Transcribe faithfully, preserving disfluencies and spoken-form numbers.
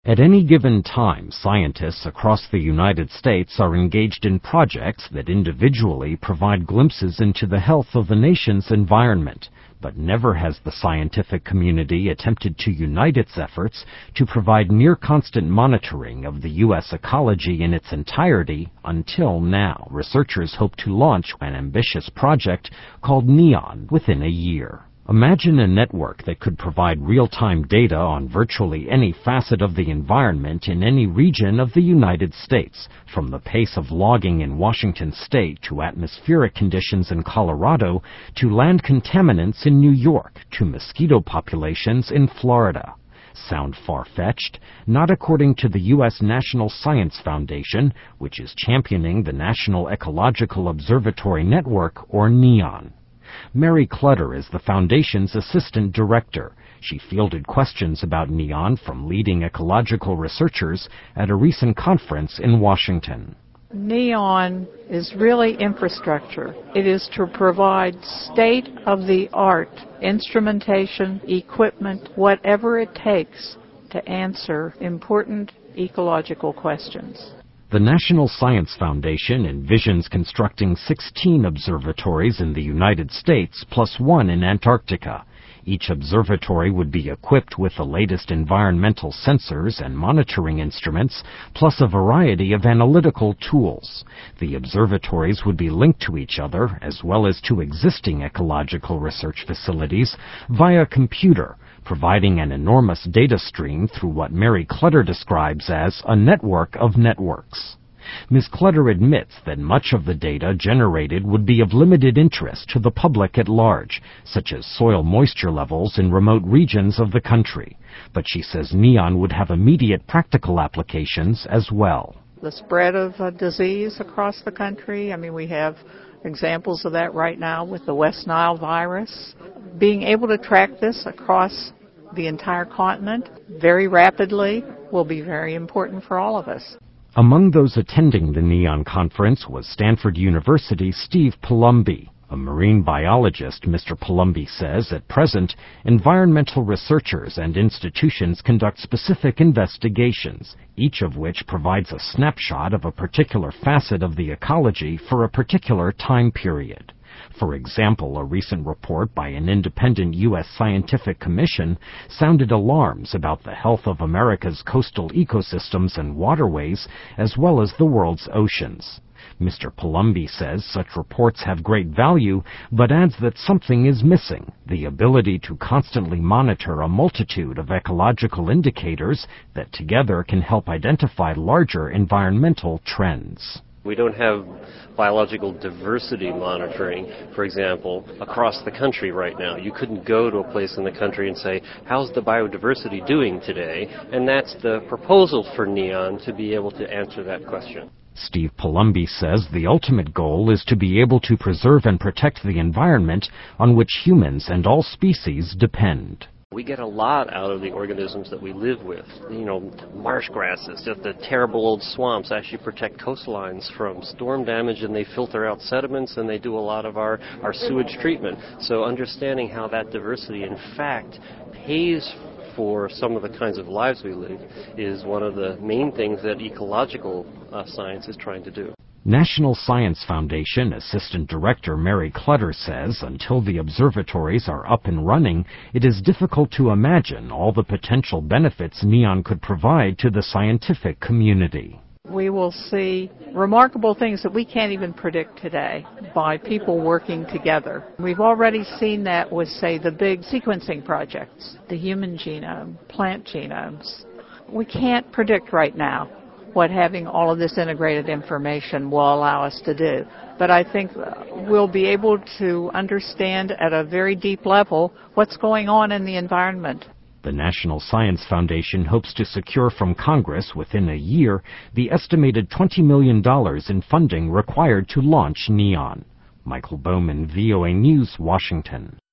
At any given time, scientists across the United States are engaged in projects that individually provide glimpses into the health of the nation's environment, but never has the scientific community attempted to unite its efforts to provide near-constant monitoring of the U S ecology in its entirety until now. Researchers hope to launch an ambitious project called NEON within a year. Imagine a network that could provide real-time data on virtually any facet of the environment in any region of the United States, from the pace of logging in Washington state to atmospheric conditions in Colorado to land contaminants in New York to mosquito populations in Florida. Sound far-fetched? Not according to the U S National Science Foundation, which is championing the National Ecological Observatory Network, or NEON. Mary Clutter is the Foundation's assistant director. She fielded questions about NEON from leading ecological researchers at a recent conference in Washington. NEON is really infrastructure. It is to provide state-of-the-art instrumentation, equipment, whatever it takes to answer important ecological questions. The National Science Foundation envisions constructing sixteen observatories in the United States plus one in Antarctica. Each observatory would be equipped with the latest environmental sensors and monitoring instruments, plus a variety of analytical tools. The observatories would be linked to each other, as well as to existing ecological research facilities, via computer, providing an enormous data stream through what Mary Clutter describes as a network of networks. Miz Clutter admits that much of the data generated would be of limited interest to the public at large, such as soil moisture levels in remote regions of the country. But she says NEON would have immediate practical applications as well. The spread of uh, disease across the country, I mean, we have examples of that right now with the West Nile virus. Being able to track this across the entire continent very rapidly will be very important for all of us. Among those attending the NEON conference was Stanford University's Steve Palumbi. A marine biologist, Mister Palumbi says at present, environmental researchers and institutions conduct specific investigations, each of which provides a snapshot of a particular facet of the ecology for a particular time period. For example, a recent report by an independent U S scientific commission sounded alarms about the health of America's coastal ecosystems and waterways, as well as the world's oceans. Mister Palumbi says such reports have great value, but adds that something is missing: the ability to constantly monitor a multitude of ecological indicators that together can help identify larger environmental trends. We don't have biological diversity monitoring, for example, across the country right now. You couldn't go to a place in the country and say, how's the biodiversity doing today? And that's the proposal for NEON, to be able to answer that question. Steve Palumbi says the ultimate goal is to be able to preserve and protect the environment on which humans and all species depend. We get a lot out of the organisms that we live with. You know, marsh grasses, just the terrible old swamps actually protect coastlines from storm damage, and they filter out sediments, and they do a lot of our, our sewage treatment. So understanding how that diversity, in fact, pays for some of the kinds of lives we live is one of the main things that ecological uh, science is trying to do. National Science Foundation Assistant Director Mary Clutter says until the observatories are up and running, it is difficult to imagine all the potential benefits NEON could provide to the scientific community. We will see remarkable things that we can't even predict today by people working together. We've already seen that with, say, the big sequencing projects, the human genome, plant genomes. We can't predict right now what having all of this integrated information will allow us to do. But I think we'll be able to understand at a very deep level what's going on in the environment. The National Science Foundation hopes to secure from Congress within a year the estimated twenty million dollars in funding required to launch NEON. Michael Bowman, V O A News, Washington.